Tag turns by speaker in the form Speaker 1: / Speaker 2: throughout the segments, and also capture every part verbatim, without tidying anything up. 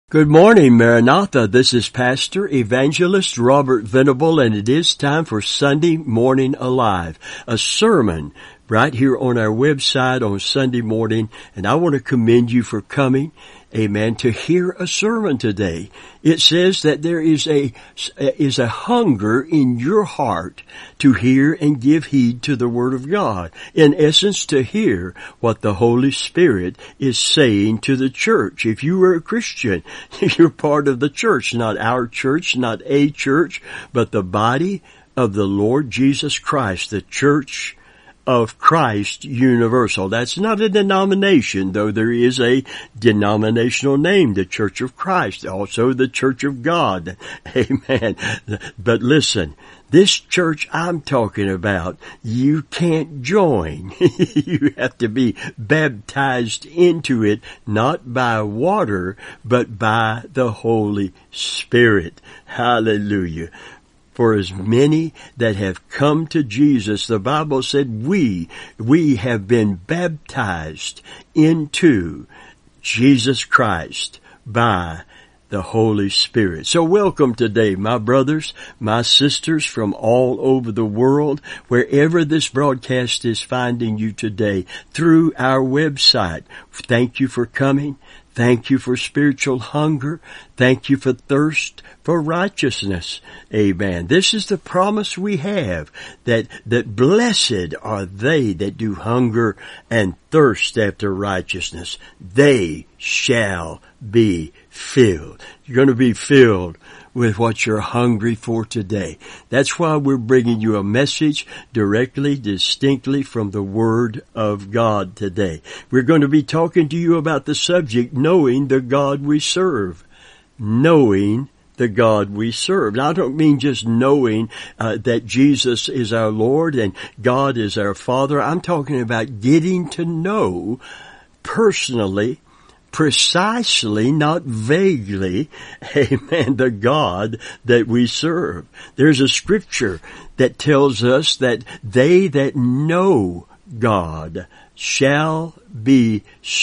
Speaker 1: Good morning, Maranatha. This is Pastor Evangelist Robert Venable, and it is time for Sunday Morning Alive, a sermon right here on our website on Sunday morning. And I want to commend you for coming, amen, to hear a sermon today. It says that there is a, is a hunger in your heart to hear and give heed to the Word of God. In essence, to hear what the Holy Spirit is saying to the church. If you are a Christian, you're part of the church, not our church, not a church, but the body of the Lord Jesus Christ, the church of Christ Universal. That's not a denomination, though there is a denominational name, the Church of Christ, also the Church of God. Amen. But listen, this church I'm talking about, you can't join. You have to be baptized into it, not by water, but by the Holy Spirit. Hallelujah. For as many that have come to Jesus, the Bible said we, we have been baptized into Jesus Christ by the Holy Spirit. So welcome today, my brothers, my sisters from all over the world, wherever this broadcast is finding you today, through our website. Thank you for coming. Thank you for spiritual hunger. Thank you for thirst for righteousness. Amen. This is the promise we have, that, that blessed are they that do hunger and thirst after righteousness. They shall be filled. You're going to be filled with what you're hungry for today. That's why we're bringing you a message directly, distinctly from the Word of God today. We're going to be talking to you about the subject, knowing the God we serve. Knowing the God we serve. Now, I don't mean just knowing uh, that Jesus is our Lord and God is our Father. I'm talking about getting to know personally, precisely, not vaguely, amen, the God that we serve. There's a scripture that tells us that they that know God shall be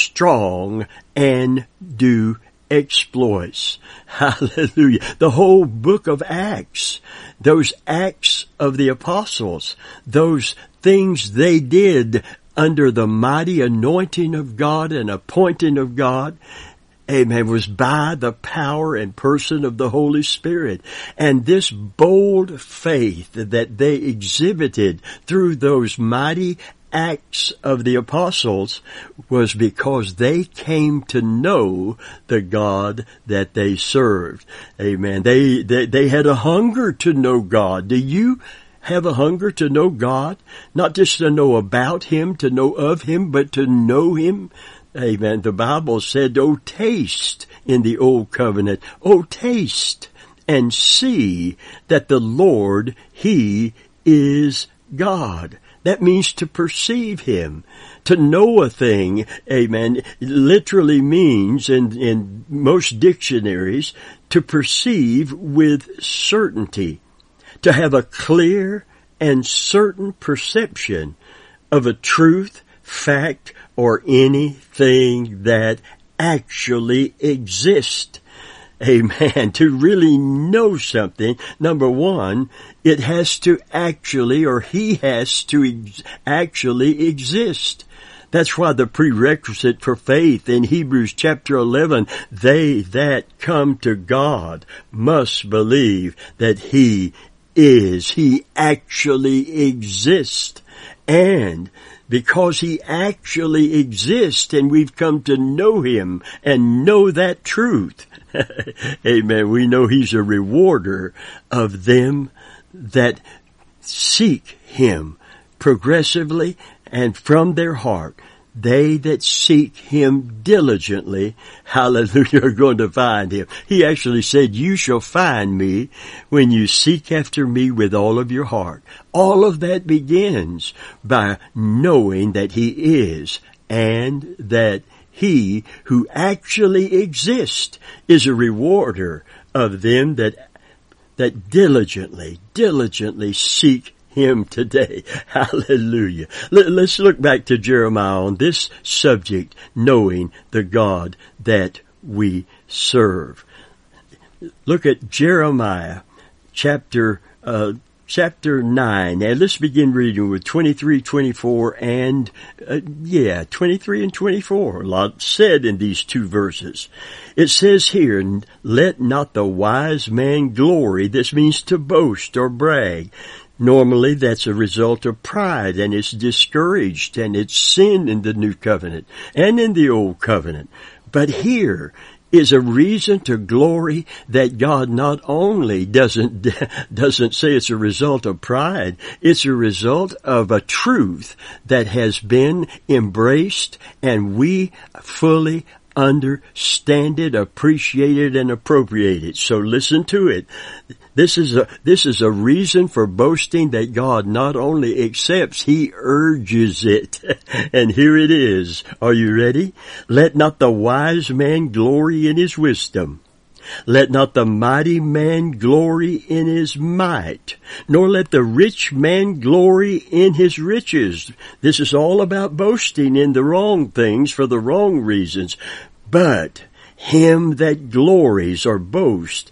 Speaker 1: strong and do exploits. Hallelujah. The whole book of Acts, those Acts of the Apostles, those things they did under the mighty anointing of God and appointing of God, amen, was by the power and person of the Holy Spirit. And this bold faith that they exhibited through those mighty Acts of the Apostles was because they came to know the God that they served. Amen. They, they, they had a hunger to know God. Do you have a hunger to know God? Not just to know about Him, to know of Him, but to know Him. Amen. The Bible said, "Oh, taste," in the Old Covenant, "Oh, taste and see that the Lord, He is God." That means to perceive Him. To know a thing, amen, literally means, in, in most dictionaries, to perceive with certainty. To have a clear and certain perception of a truth, fact, or anything that actually exists. Amen. To really know something, number one, it has to actually, or he has to ex- actually exist. That's why the prerequisite for faith in Hebrews chapter eleven, they that come to God must believe that He is. He actually exists. And because He actually exists and we've come to know Him and know that truth, amen, we know He's a rewarder of them that seek Him progressively and from their heart. They that seek Him diligently, hallelujah, are going to find Him. He actually said, "You shall find me when you seek after me with all of your heart." All of that begins by knowing that He is, and that He who actually exists is a rewarder of them that that diligently, diligently seek Him today. Hallelujah. Let's look back to Jeremiah on this subject, knowing the God that we serve. Look at Jeremiah chapter uh, chapter nine. Now let's begin reading with twenty-three, twenty-four, and uh, yeah, twenty-three and twenty-four. A lot said in these two verses. It says here, "Let not the wise man glory." This means to boast or brag. Normally that's a result of pride, and it's discouraged, and it's sin in the new covenant and in the old covenant. But here is a reason to glory that God not only doesn't doesn't say it's a result of pride, it's a result of a truth that has been embraced, and we fully understand it, appreciate it, and appropriate it. So listen to it. This is a, this is a reason for boasting that God not only accepts, He urges it. And here it is. Are you ready? "Let not the wise man glory in his wisdom. Let not the mighty man glory in his might, nor let the rich man glory in his riches." This is all about boasting in the wrong things for the wrong reasons. "But him that glories," or boasts,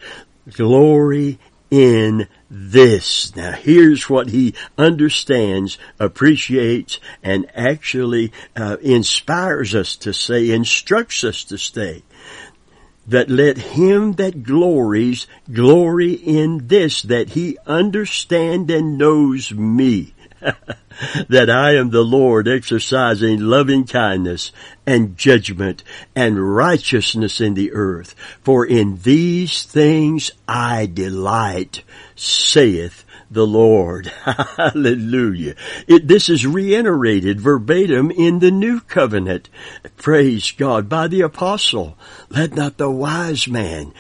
Speaker 1: "glory in this." Now here's what he understands, appreciates, and actually uh, inspires us to say, instructs us to say. "That let him that glories glory in this, that he understand and knows me, that I am the Lord, exercising loving kindness and judgment and righteousness in the earth. For in these things I delight, saith the Lord." Hallelujah. It, this is reiterated verbatim in the new covenant. Praise God, by the apostle. "Let not the wise man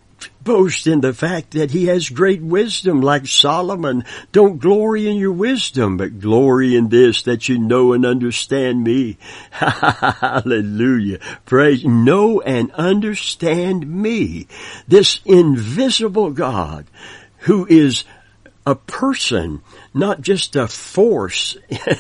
Speaker 1: boast in the fact that he has great wisdom, like Solomon. Don't glory in your wisdom, but glory in this, that you know and understand me." Hallelujah. Praise. Know and understand me. This invisible God, who is a person, not just a force.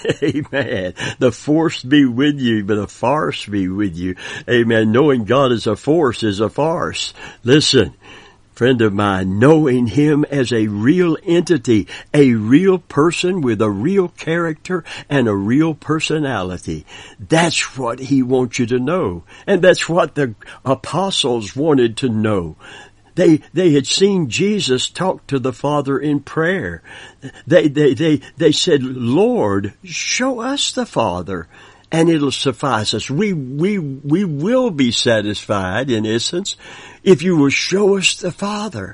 Speaker 1: Amen. The force be with you, but a farce be with you. Amen. Knowing God as a force is a farce. Listen, friend of mine, knowing Him as a real entity, a real person with a real character and a real personality. That's what He wants you to know. And that's what the apostles wanted to know. They, they had seen Jesus talk to the Father in prayer. They, they, they, they said, "Lord, show us the Father, and it'll suffice us." We, we, we will be satisfied, in essence, if you will show us the Father.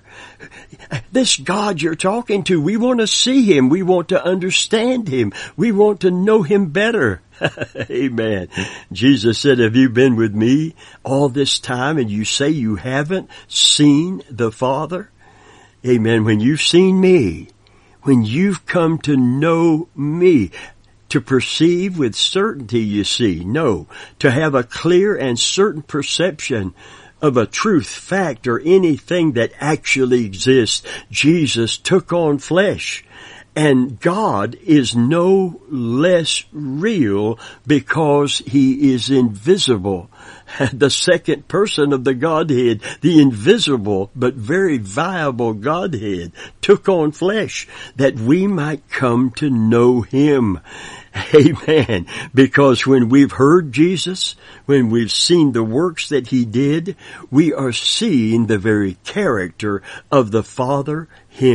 Speaker 1: This God you're talking to, we want to see Him. We want to understand Him. We want to know Him better. Amen. Jesus said, "Have you been with me all this time and you say you haven't seen the Father?" Amen. When you've seen me, when you've come to know me, to perceive with certainty, you see, no, to have a clear and certain perception of a truth, fact, or anything that actually exists, Jesus took on flesh. And God is no less real because He is invisible. The second person of the Godhead, the invisible but very viable Godhead, took on flesh that we might come to know Him. Amen. Because when we've heard Jesus, when we've seen the works that He did, we are seeing the very character of the Father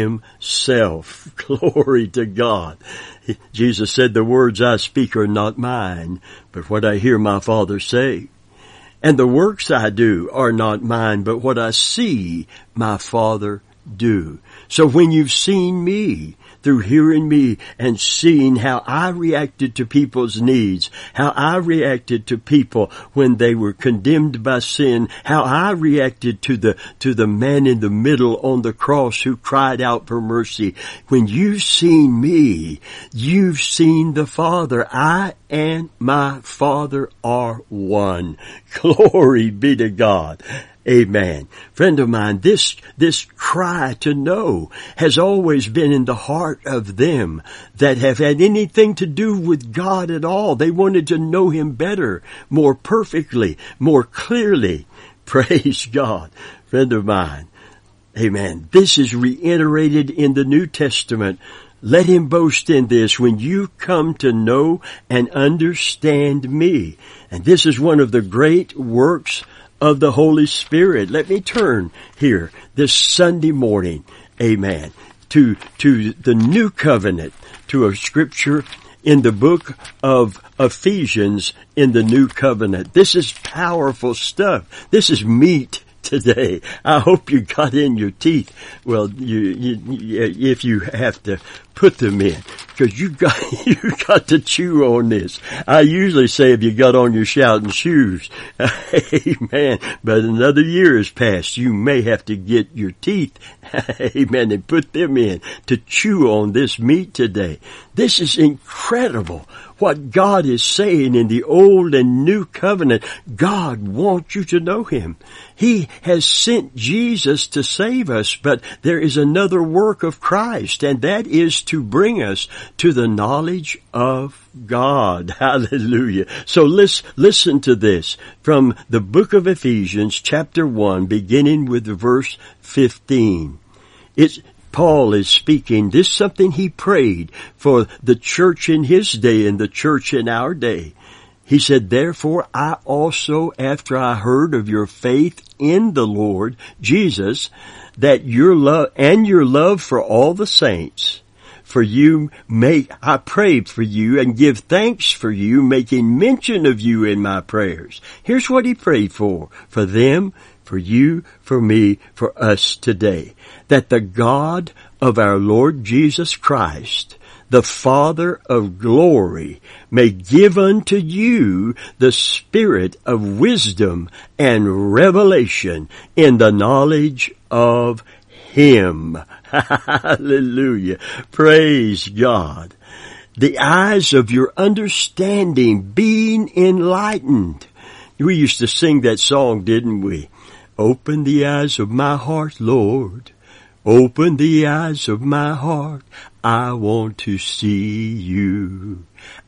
Speaker 1: Himself. Glory to God. Jesus said, "The words I speak are not mine, but what I hear my Father say. And the works I do are not mine, but what I see my Father do." So when you've seen me, through hearing me and seeing how I reacted to people's needs, how I reacted to people when they were condemned by sin, how I reacted to the, to the man in the middle on the cross who cried out for mercy. When you've seen me, you've seen the Father. I and my Father are one. Glory be to God. Amen. Friend of mine, this, this cry to know has always been in the heart of them that have had anything to do with God at all. They wanted to know Him better, more perfectly, more clearly. Praise God. Friend of mine. Amen. This is reiterated in the New Testament. Let him boast in this when you come to know and understand me. And this is one of the great works of the Holy Spirit. Let me turn here this Sunday morning, amen, to, to the New Covenant, to a scripture in the book of Ephesians in the New Covenant. This is powerful stuff. This is meat today. I hope you got in your teeth. Well, you, you, if you have to put them in, because you got, you got to chew on this. I usually say if you got on your shouting shoes, amen, but another year has passed. You may have to get your teeth, amen, and put them in to chew on this meat today. This is incredible. What God is saying in the Old and New Covenant. God wants you to know Him. He has sent Jesus to save us, but there is another work of Christ, and that is to bring us to the knowledge of God. Hallelujah. So let's listen to this from the book of Ephesians, chapter one, beginning with verse fifteen. It's Paul is speaking. This is something he prayed for the church in his day and the church in our day. He said, therefore I also, after I heard of your faith in the Lord Jesus, that your love and your love for all the saints, for you make, I prayed for you and give thanks for you, making mention of you in my prayers. Here's what he prayed for, for them, for you, for me, for us today. That the God of our Lord Jesus Christ, the Father of glory, may give unto you the spirit of wisdom and revelation in the knowledge of Him. Hallelujah. Praise God. The eyes of your understanding being enlightened. We used to sing that song, didn't we? Open the eyes of my heart, Lord. Open the eyes of my heart. I want to see you.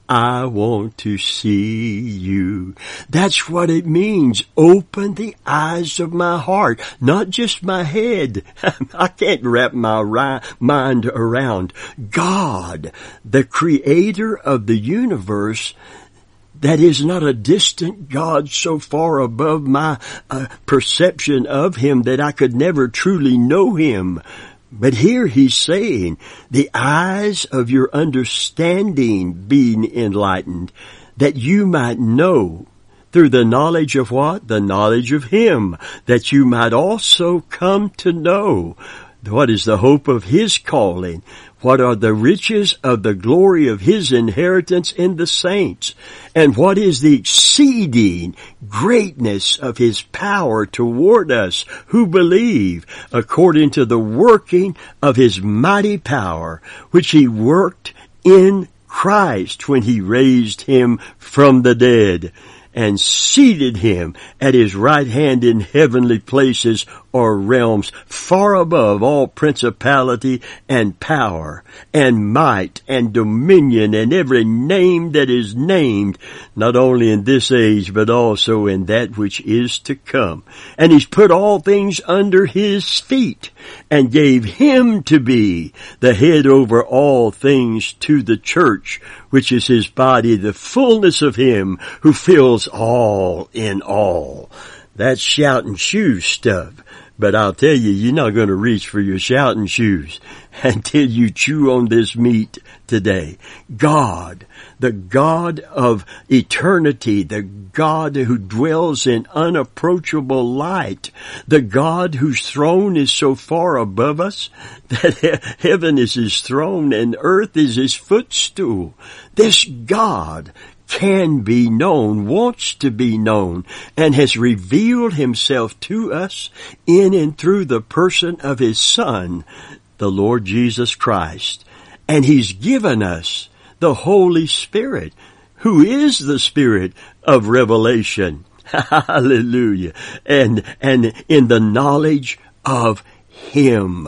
Speaker 1: I want to see you. That's what it means. Open the eyes of my heart, not just my head. I can't wrap my ri- mind around God, the creator of the universe. That is not a distant God so far above my uh, perception of Him that I could never truly know Him. But here He's saying, the eyes of your understanding being enlightened, that you might know through the knowledge of what? The knowledge of Him, that you might also come to know what is the hope of His calling. What are the riches of the glory of His inheritance in the saints? And what is the exceeding greatness of His power toward us who believe, according to the working of His mighty power, which He worked in Christ when He raised Him from the dead and seated Him at His right hand in heavenly places or realms, far above all principality and power and might and dominion and every name that is named, not only in this age but also in that which is to come. And He's put all things under His feet and gave Him to be the head over all things to the church, which is His body, the fullness of Him who fills all in all. That's shouting shoes stuff. But I'll tell you, you're not going to reach for your shouting shoes until you chew on this meat today. God, the God of eternity, the God who dwells in unapproachable light, the God whose throne is so far above us that heaven is His throne and earth is His footstool. This God can be known, wants to be known, and has revealed Himself to us in and through the person of His Son, the Lord Jesus Christ. And He's given us the Holy Spirit, who is the Spirit of revelation. Hallelujah. And, and in the knowledge of Him.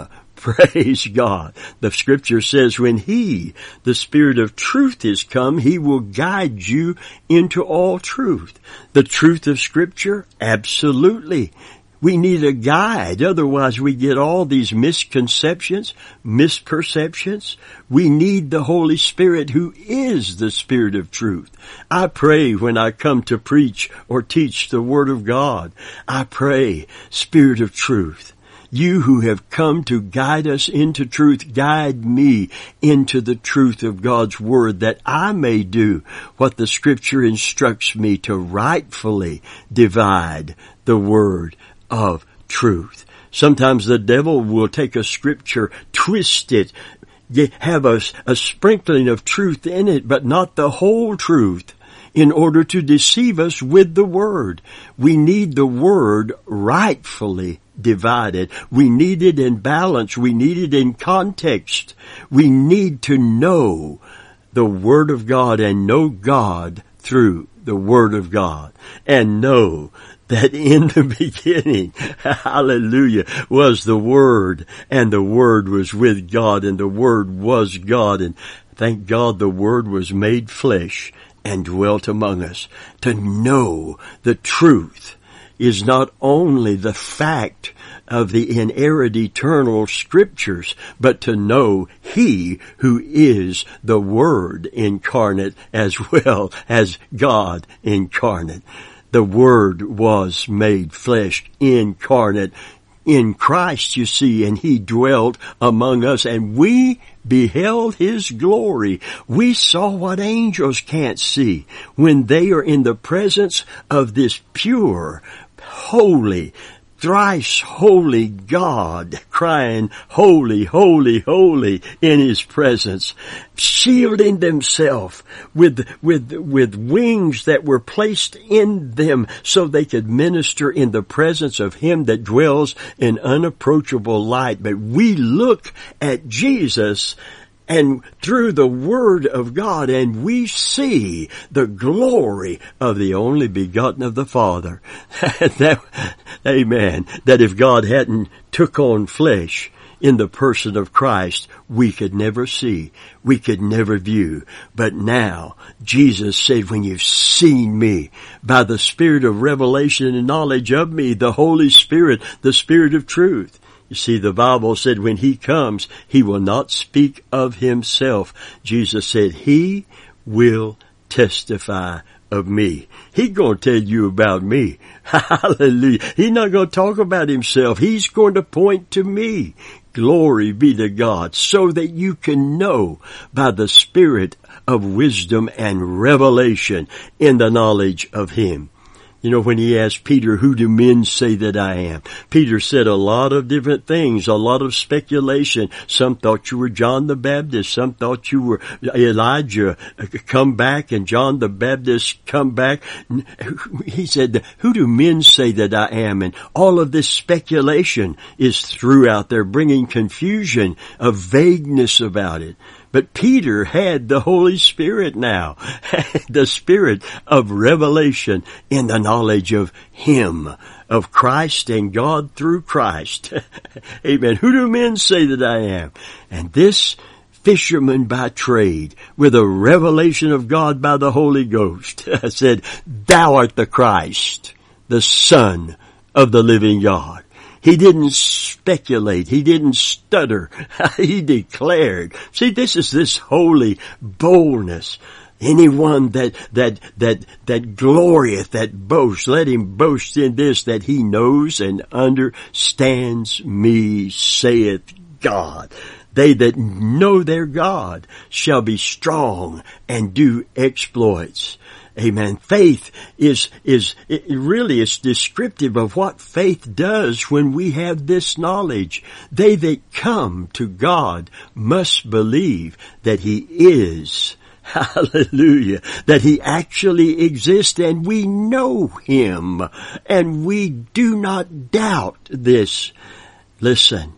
Speaker 1: Praise God. The scripture says when He, the Spirit of truth, is come, He will guide you into all truth. The truth of scripture? Absolutely. We need a guide. Otherwise we get all these misconceptions, misperceptions. We need the Holy Spirit, who is the Spirit of truth. I pray when I come to preach or teach the Word of God, I pray, Spirit of truth, you who have come to guide us into truth, guide me into the truth of God's Word, that I may do what the Scripture instructs me to rightfully divide the Word of truth. Sometimes the devil will take a scripture, twist it, have a, a sprinkling of truth in it, but not the whole truth, in order to deceive us with the Word. We need the Word rightfully divided. We need it in balance. We need it in context. We need to know the Word of God and know God through the Word of God, and know that in the beginning, hallelujah, was the Word, and the Word was with God, and the Word was God, and thank God the Word was made flesh and dwelt among us. To know the truth is not only the fact of the inerrant eternal scriptures, but to know He who is the Word incarnate as well as God incarnate. The Word was made flesh, incarnate in Christ, you see, and He dwelt among us, and we beheld His glory. We saw what angels can't see when they are in the presence of this pure, holy, thrice holy God, crying, holy, holy, holy in His presence, shielding themselves with, with, with wings that were placed in them so they could minister in the presence of Him that dwells in unapproachable light. But we look at Jesus and through the Word of God, and we see the glory of the only begotten of the Father. that, amen. That if God hadn't took on flesh in the person of Christ, we could never see. We could never view. But now, Jesus said, when you've seen me, by the Spirit of revelation and knowledge of me, the Holy Spirit, the Spirit of truth. You see, the Bible said when He comes, He will not speak of Himself. Jesus said, He will testify of me. He's going to tell you about me. Hallelujah. He's not going to talk about Himself. He's going to point to me. Glory be to God, so that you can know by the Spirit of wisdom and revelation in the knowledge of Him. You know, when He asked Peter, who do men say that I am? Peter said a lot of different things, a lot of speculation. Some thought you were John the Baptist. Some thought you were Elijah come back, and John the Baptist come back. He said, who do men say that I am? And all of this speculation is throughout there, bringing confusion, a vagueness about it. But Peter had the Holy Spirit now, the Spirit of revelation in the knowledge of Him, of Christ and God through Christ. Amen. Who do men say that I am? And this fisherman by trade, with a revelation of God by the Holy Ghost, said, Thou art the Christ, the Son of the living God. He didn't speculate. He didn't stutter. He declared. See, this is this holy boldness. Anyone that, that, that, that glorieth, that boasts, let him boast in this, that he knows and understands me, saith God. They that know their God shall be strong and do exploits. Amen. Faith is, is, it really is descriptive of what faith does when we have this knowledge. They that come to God must believe that He is, hallelujah, that He actually exists, and we know Him, and we do not doubt this. Listen,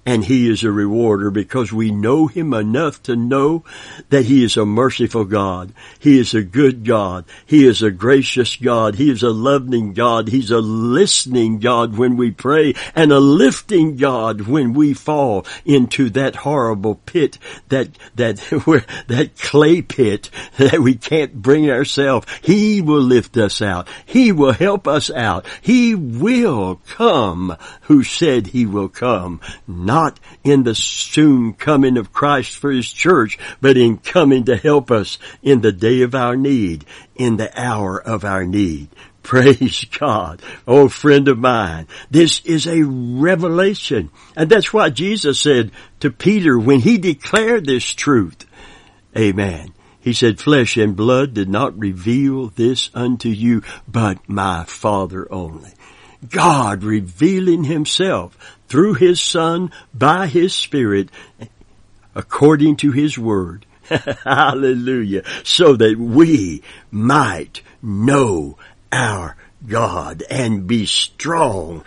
Speaker 1: And He is a rewarder, because we know Him enough to know that He is a merciful God. He is a good God. He is a gracious God. He is a loving God. He's a listening God when we pray, and a lifting God when we fall into that horrible pit, that, that, that clay pit that we can't bring ourselves. He will lift us out. He will help us out. He will come who said He will come. Not in the soon coming of Christ for His church, but in coming to help us in the day of our need, in the hour of our need. Praise God. Oh, friend of mine, this is a revelation. And that's why Jesus said to Peter when He declared this truth, amen, He said, flesh and blood did not reveal this unto you, but my Father only. God revealing Himself through His Son by His Spirit according to His Word. Hallelujah. So that we might know our God and be strong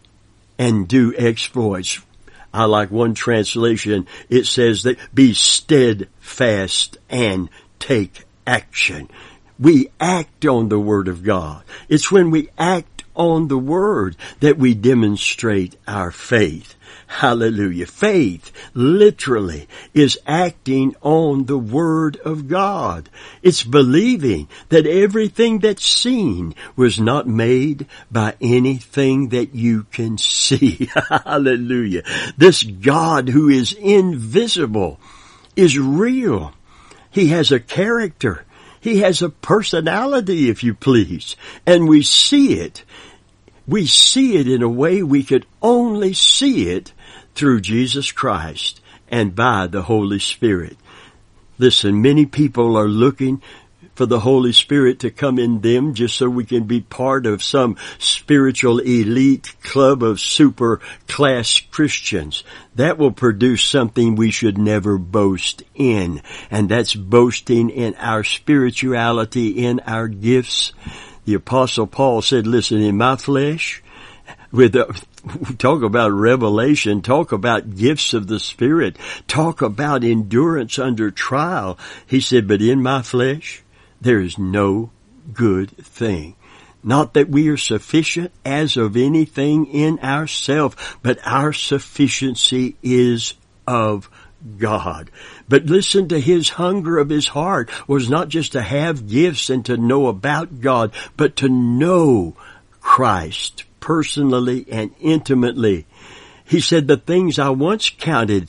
Speaker 1: and do exploits. I like one translation. It says that be steadfast and take action. We act on the Word of God. It's when we act on the Word that we demonstrate our faith. Hallelujah. Faith, literally, is acting on the Word of God. It's believing that everything that's seen was not made by anything that you can see. Hallelujah. This God who is invisible is real. He has a character. He has a personality, if you please. And we see it. We see it in a way we could only see it through Jesus Christ and by the Holy Spirit. Listen, many people are looking for the Holy Spirit to come in them just so we can be part of some spiritual elite club of super class Christians. That will produce something we should never boast in, and that's boasting in our spirituality, in our gifts. The Apostle Paul said, listen, in my flesh, with a, talk about revelation, talk about gifts of the Spirit, talk about endurance under trial. He said, but in my flesh, there is no good thing. Not that we are sufficient as of anything in ourselves, but our sufficiency is of God. But listen, to His hunger of His heart was not just to have gifts and to know about God, but to know Christ personally and intimately. He said, the things I once counted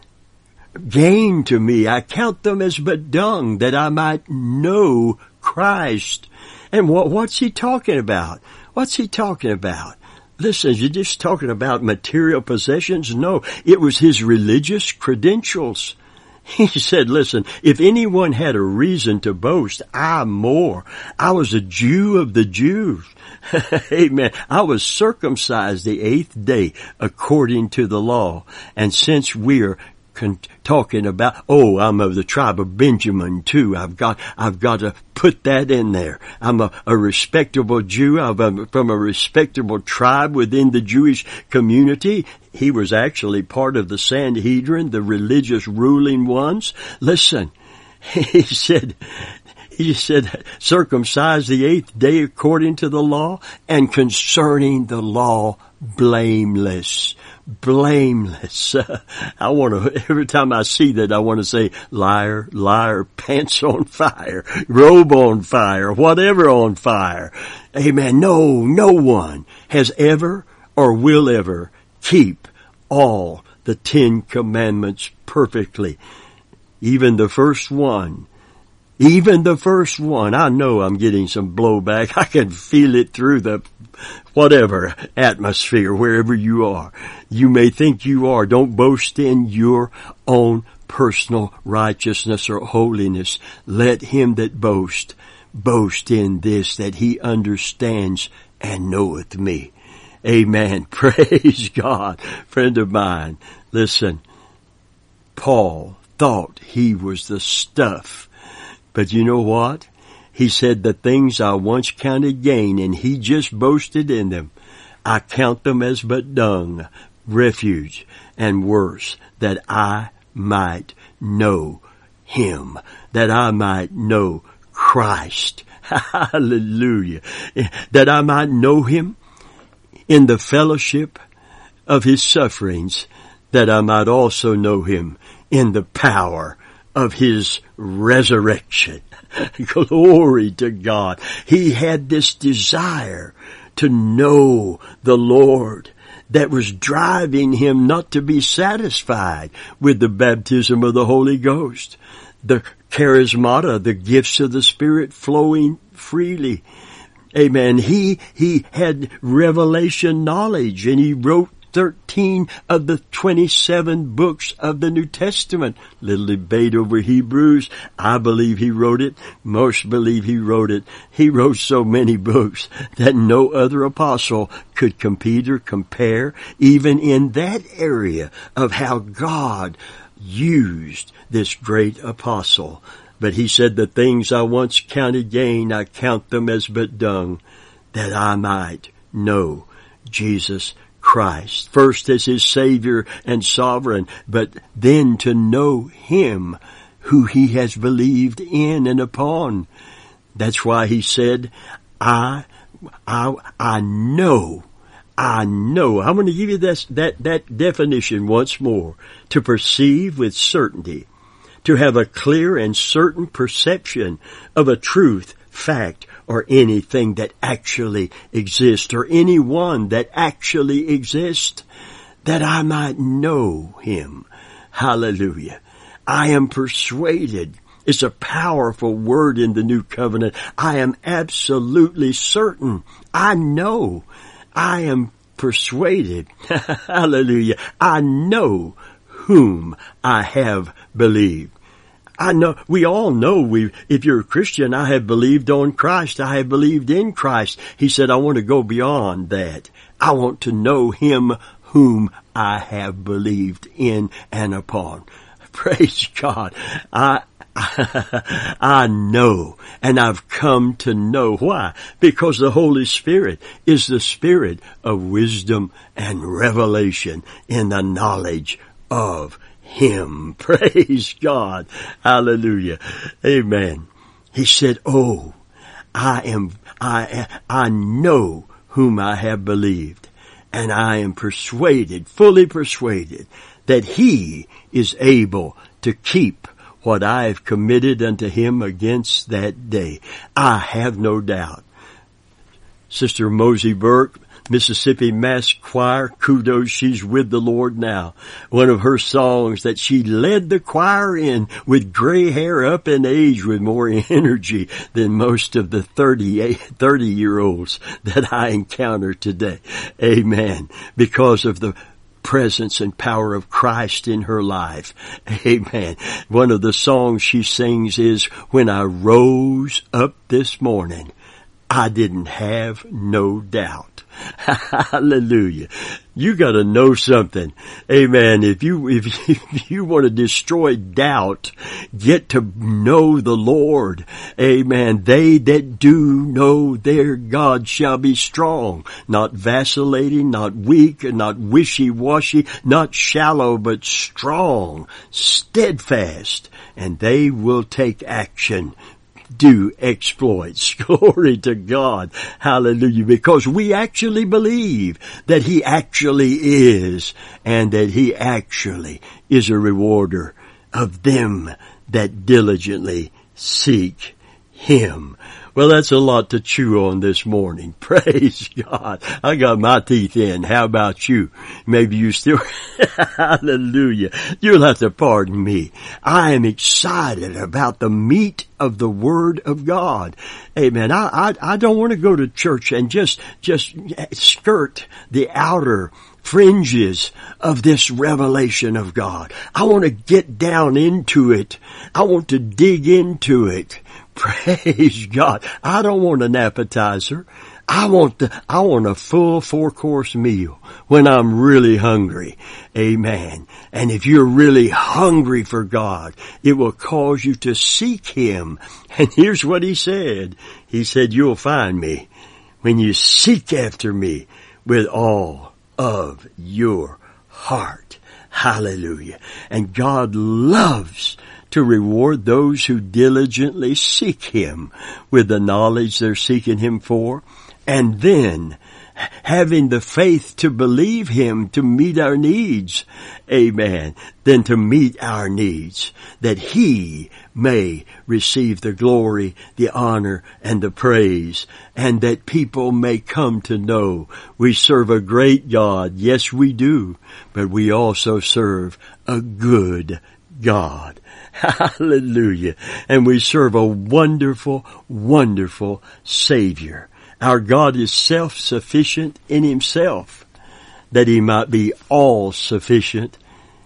Speaker 1: gain to me, I count them as but dung, that I might know Christ. And what, what's He talking about? What's He talking about? Listen, is He just talking about material possessions? No, it was His religious credentials. He said, listen, if anyone had a reason to boast, I more. I was a Jew of the Jews. Amen. I was circumcised the eighth day according to the law. And since we're Con- talking about, oh, I'm of the tribe of Benjamin too. I've got, I've got to put that in there. I'm a, a respectable Jew. I'm a, from a respectable tribe within the Jewish community. He was actually part of the Sanhedrin, the religious ruling ones. Listen, he said, he said, circumcised the eighth day according to the law, and concerning the law, blameless. Blameless. I want to, every time I see that, I want to say, liar, liar, pants on fire, robe on fire, whatever on fire. Amen. No, no one has ever or will ever keep all the Ten Commandments perfectly. Even the first one. Even the first one. I know I'm getting some blowback. I can feel it through the whatever atmosphere, wherever you are. You may think you are. Don't boast in your own personal righteousness or holiness. Let him that boast, boast in this, that he understands and knoweth me. Amen. Praise God. Friend of mine, listen, Paul thought he was the stuff. But you know what? He said, the things I once counted gain, and he just boasted in them, I count them as but dung. refuge and worse, that I might know Him, that I might know Christ. Hallelujah. That I might know Him in the fellowship of His sufferings, that I might also know Him in the power of His resurrection. Glory to God. He had this desire to know the Lord that was driving Him not to be satisfied with the baptism of the Holy Ghost, the charismata, the gifts of the Spirit flowing freely. Amen. He, he had revelation knowledge, and he wrote thirteen of the twenty-seven books of the New Testament. Little debate over Hebrews. I believe he wrote it. Most believe he wrote it. He wrote so many books that no other apostle could compete or compare, even in that area of how God used this great apostle. But he said, the things I once counted gain, I count them as but dung, that I might know Jesus Christ, first as His Savior and Sovereign, but then to know Him who He has believed in and upon. That's why He said, I, I, I know, I know. I'm going to give you this, that, that definition once more. To perceive with certainty, to have a clear and certain perception of a truth, fact, or anything that actually exists, or anyone that actually exists, that I might know Him. Hallelujah. I am persuaded. It's a powerful word in the New Covenant. I am absolutely certain. I know. I am persuaded. Hallelujah. I know whom I have believed. I know, we all know we, if you're a Christian, I have believed on Christ. I have believed in Christ. He said, I want to go beyond that. I want to know Him whom I have believed in and upon. Praise God. I, I, I know, and I've come to know. Why? Because the Holy Spirit is the Spirit of wisdom and revelation in the knowledge of Him. Praise God. Hallelujah. Amen. He said, oh, I am, I, I know whom I have believed, and I am persuaded, fully persuaded, that He is able to keep what I have committed unto Him against that day. I have no doubt. Sister Mosey Burke, Mississippi Mass Choir, kudos, she's with the Lord now. One of her songs that she led the choir in with gray hair, up in age, with more energy than most of the thirty, thirty year olds that I encounter today. Amen. Because of the presence and power of Christ in her life. Amen. One of the songs she sings is, when I rose up this morning, I didn't have no doubt. Hallelujah. You gotta know something. Amen. If you, if, if you want to destroy doubt, get to know the Lord. Amen. They that do know their God shall be strong, not vacillating, not weak, and not wishy-washy, not shallow, but strong, steadfast, and they will take action. Do exploits. Glory to God. Hallelujah. Because we actually believe that He actually is, and that He actually is a rewarder of them that diligently seek Him. Well, that's a lot to chew on this morning. Praise God. I got my teeth in. How about you? Maybe you still, hallelujah. You'll have to pardon me. I am excited about the meat of the Word of God. Amen. I, I, I don't want to go to church and just, just skirt the outer fringes of this revelation of God. I want to get down into it. I want to dig into it. Praise God. I don't want an appetizer. I want the, I want a full four-course meal when I'm really hungry. Amen. And if you're really hungry for God, it will cause you to seek Him. And here's what He said. He said, you'll find me when you seek after me with all of your heart. Hallelujah. And God loves to reward those who diligently seek Him with the knowledge they're seeking Him for. And then having the faith to believe Him to meet our needs. Amen. Then to meet our needs, that He may receive the glory, the honor, and the praise, and that people may come to know we serve a great God. Yes, we do, but we also serve a good God. Hallelujah. And we serve a wonderful, wonderful Savior. Our God is self-sufficient in Himself, that He might be all-sufficient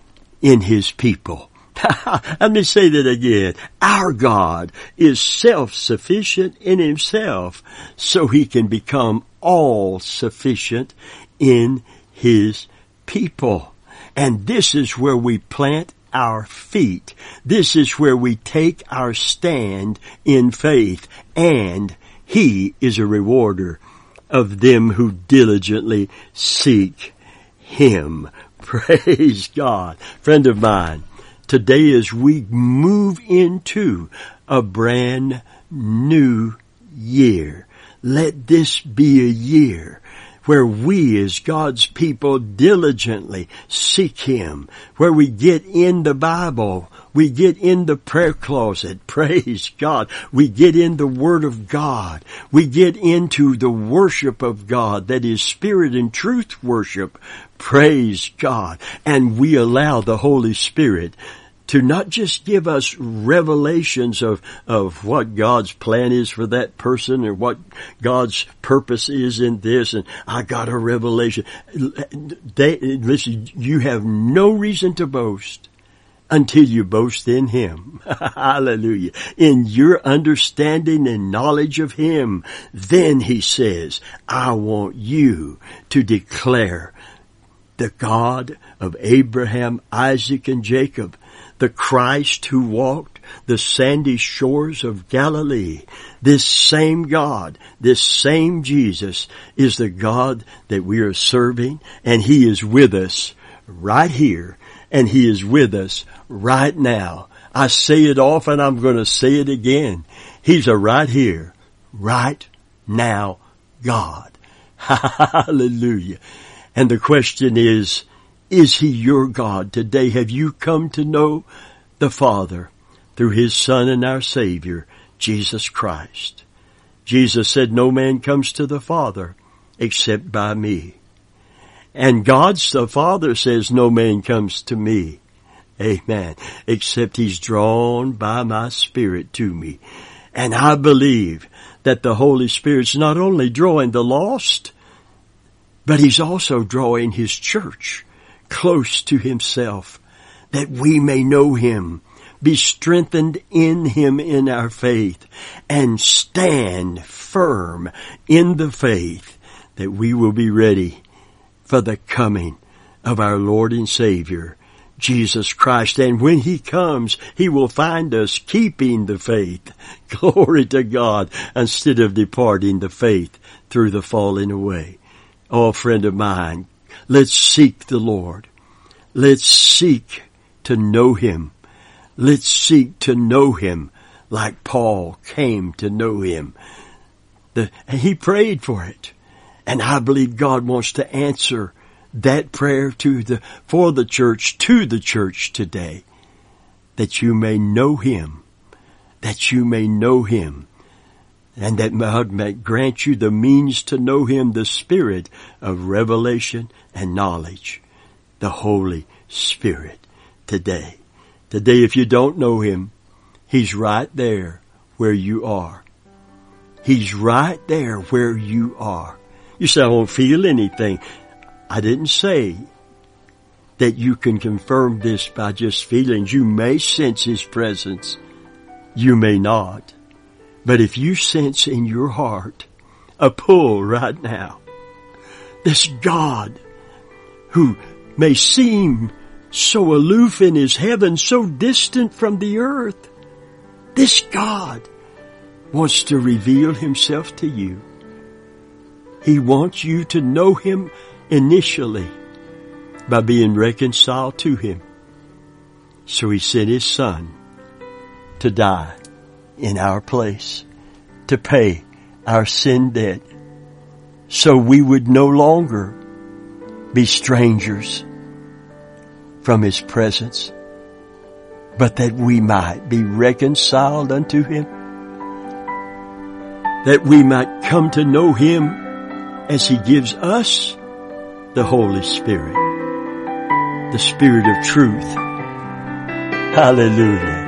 Speaker 1: in His people. Let me say that again. Our God is self-sufficient in Himself, so He can become all-sufficient in His people. And this is where we plant our feet. This is where we take our stand in faith, and He is a rewarder of them who diligently seek Him. Praise God. Friend of mine, today as we move into a brand new year, let this be a year where we as God's people diligently seek Him, where we get in the Bible, we get in the prayer closet, praise God, we get in the Word of God, we get into the worship of God that is spirit and truth worship, praise God, and we allow the Holy Spirit to not just give us revelations of, of what God's plan is for that person or what God's purpose is in this, and I got a revelation. They, listen, you have no reason to boast until you boast in Him. Hallelujah. In your understanding and knowledge of Him, then He says, I want you to declare the God of Abraham, Isaac, and Jacob, the Christ who walked the sandy shores of Galilee. This same God, this same Jesus is the God that we are serving, and He is with us right here, and He is with us right now. I say it often, I'm going to say it again. He's a right here, right now God. Hallelujah. And the question is, is He your God today? Have you come to know the Father through His Son and our Savior, Jesus Christ? Jesus said, no man comes to the Father except by me. And God the Father says, no man comes to me, amen, except he's drawn by my Spirit to me. And I believe that the Holy Spirit's not only drawing the lost, but He's also drawing His church close to Himself, that we may know Him, be strengthened in Him in our faith, and stand firm in the faith, that we will be ready for the coming of our Lord and Savior, Jesus Christ. And when He comes, He will find us keeping the faith. Glory to God, instead of departing the faith through the falling away. Oh, friend of mine, let's seek the Lord. Let's seek to know Him. Let's seek to know Him like Paul came to know Him. The, and he prayed for it. And I believe God wants to answer that prayer to the, for the church, to the church today. That you may know Him. That you may know Him. And that God may grant you the means to know Him, the Spirit of revelation and knowledge. The Holy Spirit today. Today, if you don't know Him, He's right there where you are. He's right there where you are. You say, I won't feel anything. I didn't say that you can confirm this by just feelings. You may sense His presence. You may not. But if you sense in your heart a pull right now, this God who may seem so aloof in His heaven, so distant from the earth, this God wants to reveal Himself to you. He wants you to know Him initially. by being reconciled to Him. So He sent His Son to die in our place, to pay our sin debt, so we would no longer be strangers from His presence, but that we might be reconciled unto Him, that we might come to know Him as He gives us the Holy Spirit, the Spirit of truth. Hallelujah.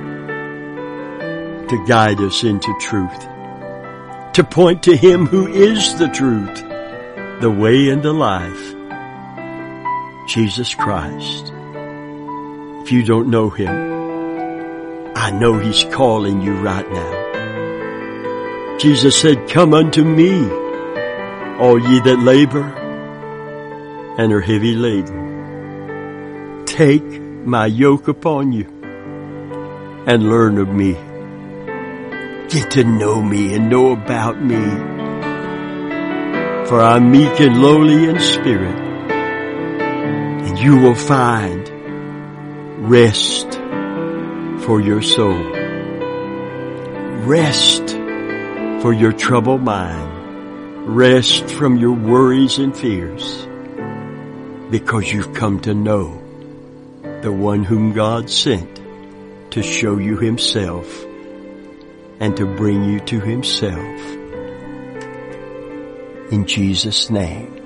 Speaker 1: To guide us into truth, to point to Him who is the truth, the way and the life, Jesus Christ. If you don't know Him, I know He's calling you right now. Jesus said, "Come unto me, all ye that labor and are heavy laden. Take my yoke upon you and learn of me." Get to know me and know about me. For I'm meek and lowly in spirit, and you will find rest for your soul. Rest for your troubled mind. Rest from your worries and fears, because you've come to know the one whom God sent to show you Himself and to bring you to Himself. In Jesus' name.